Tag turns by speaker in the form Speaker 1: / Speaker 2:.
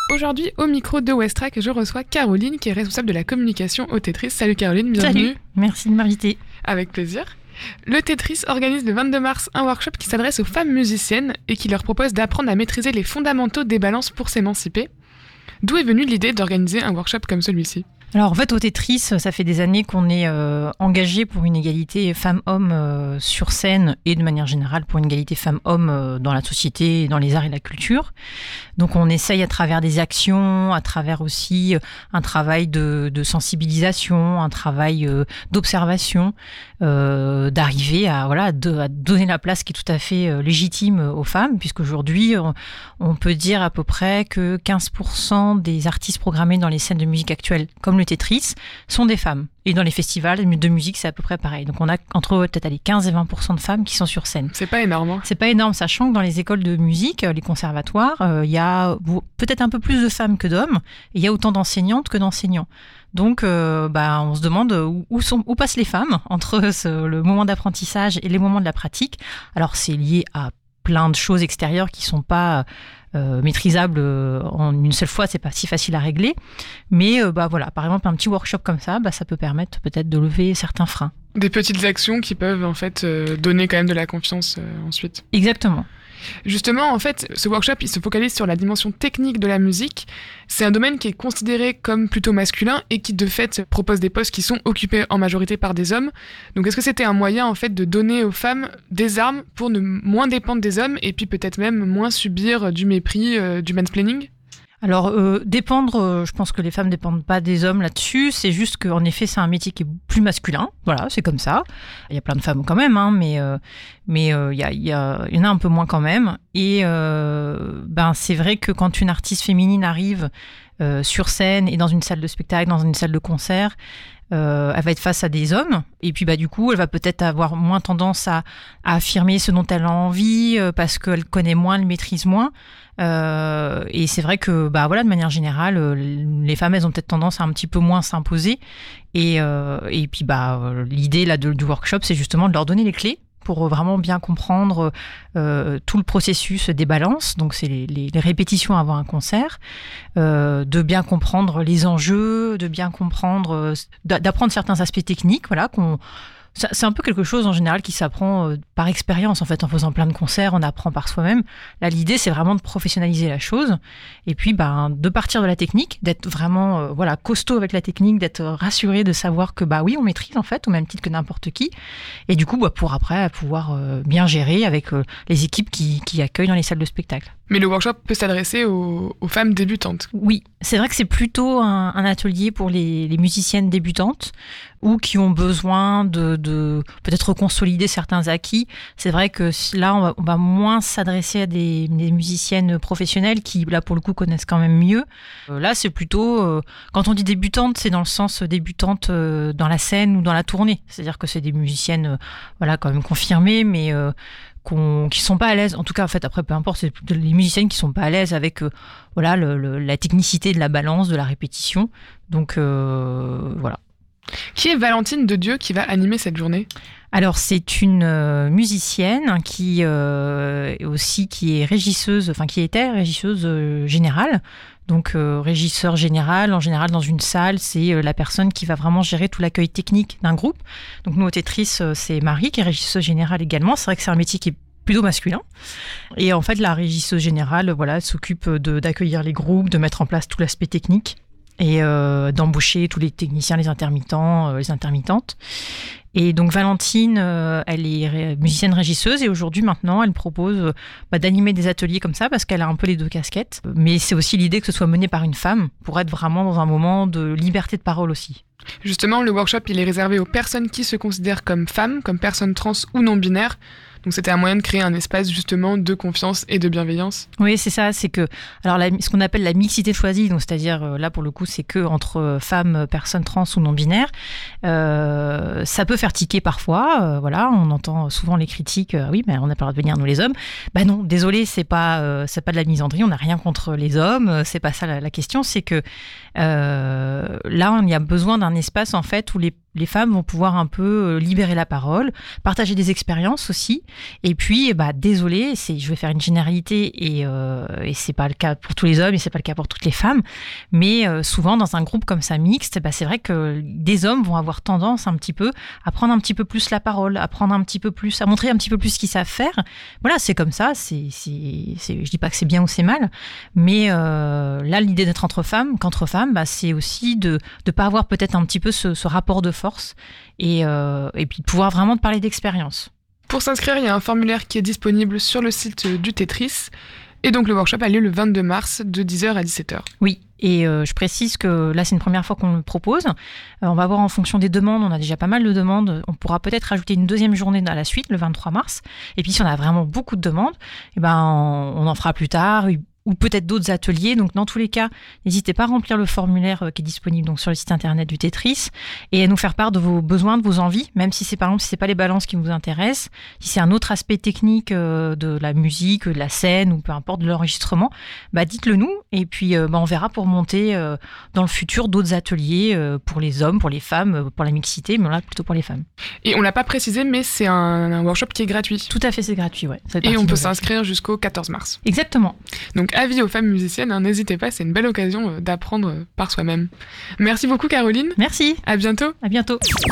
Speaker 1: Aujourd'hui, au micro de Westrack, je reçois Caroline, qui est responsable de la communication au Tetris. Salut Caroline, bienvenue.
Speaker 2: Salut, merci de m'inviter.
Speaker 1: Avec plaisir. Le Tetris organise le 22 mars un workshop qui s'adresse aux femmes musiciennes et qui leur propose d'apprendre à maîtriser les fondamentaux des balances pour s'émanciper. D'où est venue l'idée d'organiser un workshop comme celui-ci ?
Speaker 2: Alors en fait au Tetris, ça fait des années qu'on est engagé pour une égalité femmes-hommes sur scène et de manière générale pour une égalité femmes-hommes dans la société, dans les arts et la culture. Donc on essaye à travers des actions, à travers aussi un travail de sensibilisation, un travail d'observation, d'arriver à donner la place qui est tout à fait légitime aux femmes, puisqu'aujourd'hui on peut dire à peu près que 15% des artistes programmés dans les scènes de musique actuelles, comme le Tetris, sont des femmes. Et dans les festivals de musique, c'est à peu près pareil. Donc on a entre peut-être 15 et 20% de femmes qui sont sur scène.
Speaker 1: C'est pas énorme. Hein.
Speaker 2: C'est pas énorme, sachant que dans les écoles de musique, les conservatoires, il y a peut-être un peu plus de femmes que d'hommes, et il y a autant d'enseignantes que d'enseignants. Donc on se demande où passent les femmes entre le moment d'apprentissage et les moments de la pratique. Alors c'est lié à plein de choses extérieures qui sont pas maîtrisables en une seule fois, c'est pas si facile à régler. Mais par exemple, un petit workshop comme ça, ça peut permettre peut-être de lever certains freins.
Speaker 1: Des petites actions qui peuvent en fait donner quand même de la confiance ensuite.
Speaker 2: Exactement.
Speaker 1: Justement, en fait, ce workshop, il se focalise sur la dimension technique de la musique. C'est un domaine qui est considéré comme plutôt masculin et qui, de fait, propose des postes qui sont occupés en majorité par des hommes. Donc, est-ce que c'était un moyen, en fait, de donner aux femmes des armes pour ne moins dépendre des hommes et puis peut-être même moins subir du mépris, du mansplaining ?
Speaker 2: Alors, dépendre, je pense que les femmes dépendent pas des hommes là-dessus. C'est juste qu'en effet, c'est un métier qui est plus masculin. Voilà, c'est comme ça. Il y a plein de femmes quand même, hein, mais il y en a un peu moins quand même. Et c'est vrai que quand une artiste féminine arrive sur scène et dans une salle de spectacle, dans une salle de concert, elle va être face à des hommes et puis du coup elle va peut-être avoir moins tendance à affirmer ce dont elle a envie parce qu'elle connaît moins, elle maîtrise moins et c'est vrai que de manière générale les femmes elles ont peut-être tendance à un petit peu moins s'imposer et puis l'idée là du workshop c'est justement de leur donner les clés pour vraiment bien comprendre tout le processus des balances, donc c'est les répétitions avant un concert, de bien comprendre les enjeux, de bien comprendre, d'apprendre certains aspects techniques, voilà, c'est un peu quelque chose en général qui s'apprend par expérience en fait, en faisant plein de concerts, on apprend par soi-même. Là, l'idée c'est vraiment de professionnaliser la chose et puis de partir de la technique, d'être vraiment costaud avec la technique, d'être rassuré de savoir que oui, on maîtrise en fait au même titre que n'importe qui et du coup pour après pouvoir bien gérer avec les équipes qui accueillent dans les salles de spectacle.
Speaker 1: Mais le workshop peut s'adresser aux femmes débutantes.
Speaker 2: Oui, c'est vrai que c'est plutôt un atelier pour les musiciennes débutantes ou qui ont besoin de peut-être consolider certains acquis. C'est vrai que là, on va moins s'adresser à des musiciennes professionnelles qui, là, pour le coup, connaissent quand même mieux. Là, c'est plutôt, quand on dit débutante, c'est dans le sens débutante dans la scène ou dans la tournée. C'est-à-dire que c'est des musiciennes, quand même confirmées, mais qui sont pas à l'aise. En tout cas, en fait, après, peu importe, c'est les musiciennes qui sont pas à l'aise avec la technicité de la balance, de la répétition. Donc, voilà.
Speaker 1: Qui est Valentine de Dieu qui va animer cette journée ?
Speaker 2: Alors, c'est une musicienne qui est régisseuse, qui était régisseuse générale. Donc, régisseur général, en général, dans une salle, c'est la personne qui va vraiment gérer tout l'accueil technique d'un groupe. Donc, nous, au Tetris, c'est Marie qui est régisseuse générale également. C'est vrai que c'est un métier qui est plutôt masculin. Et en fait, la régisseuse générale, elle s'occupe d'accueillir les groupes, de mettre en place tout l'aspect technique et d'embaucher tous les techniciens, les intermittents, les intermittentes. Et donc Valentine, elle est musicienne régisseuse et aujourd'hui maintenant elle propose d'animer des ateliers comme ça parce qu'elle a un peu les deux casquettes. Mais c'est aussi l'idée que ce soit mené par une femme pour être vraiment dans un moment de liberté de parole aussi.
Speaker 1: Justement, le workshop il est réservé aux personnes qui se considèrent comme femmes, comme personnes trans ou non binaires. Donc c'était un moyen de créer un espace justement de confiance et de bienveillance.
Speaker 2: Oui, c'est ça, c'est que ce qu'on appelle la mixité choisie, donc c'est-à-dire là pour le coup c'est que entre femmes, personnes trans ou non binaires, ça peut faire tiquer parfois. On entend souvent les critiques. Oui, mais on n'a pas le droit de venir nous les hommes. Non, désolé, c'est pas de la misandrie. On n'a rien contre les hommes. C'est pas ça la question. C'est que là, il y a besoin d'un espace en fait où les les femmes vont pouvoir un peu libérer la parole, partager des expériences aussi. Et puis, désolé, je vais faire une généralité et c'est pas le cas pour tous les hommes et c'est pas le cas pour toutes les femmes. Mais souvent, dans un groupe comme ça mixte, c'est vrai que des hommes vont avoir tendance un petit peu à prendre un petit peu plus la parole, à montrer un petit peu plus ce qu'ils savent faire. Voilà, c'est comme ça. Je dis pas que c'est bien ou c'est mal, mais là, l'idée d'être qu'entre femmes, c'est aussi de pas avoir peut-être un petit peu ce rapport de force et puis de pouvoir vraiment te parler d'expérience.
Speaker 1: Pour s'inscrire, il y a un formulaire qui est disponible sur le site du Tetris. Et donc le workshop a lieu le 22 mars de 10h à 17h.
Speaker 2: Oui, et je précise que là c'est une première fois qu'on le propose. On va voir en fonction des demandes, on a déjà pas mal de demandes. On pourra peut-être rajouter une deuxième journée à la suite, le 23 mars. Et puis si on a vraiment beaucoup de demandes, on en fera plus tard, ou peut-être d'autres ateliers. Donc, dans tous les cas, n'hésitez pas à remplir le formulaire qui est disponible donc, sur le site internet du Tetris et à nous faire part de vos besoins, de vos envies, même si c'est par exemple, si c'est pas les balances qui vous intéressent, si c'est un autre aspect technique de la musique, de la scène ou peu importe de l'enregistrement, dites-le nous et puis on verra pour monter dans le futur d'autres ateliers pour les hommes, pour les femmes, pour la mixité, mais là plutôt pour les femmes.
Speaker 1: Et on l'a pas précisé, mais c'est un workshop qui est gratuit.
Speaker 2: Tout à fait, c'est gratuit, ouais.
Speaker 1: Et on peut s'inscrire jusqu'au 14 mars.
Speaker 2: Exactement.
Speaker 1: Donc, avis aux femmes musiciennes, n'hésitez pas, c'est une belle occasion d'apprendre par soi-même. Merci beaucoup Caroline.
Speaker 2: Merci.
Speaker 1: À bientôt.
Speaker 2: À bientôt.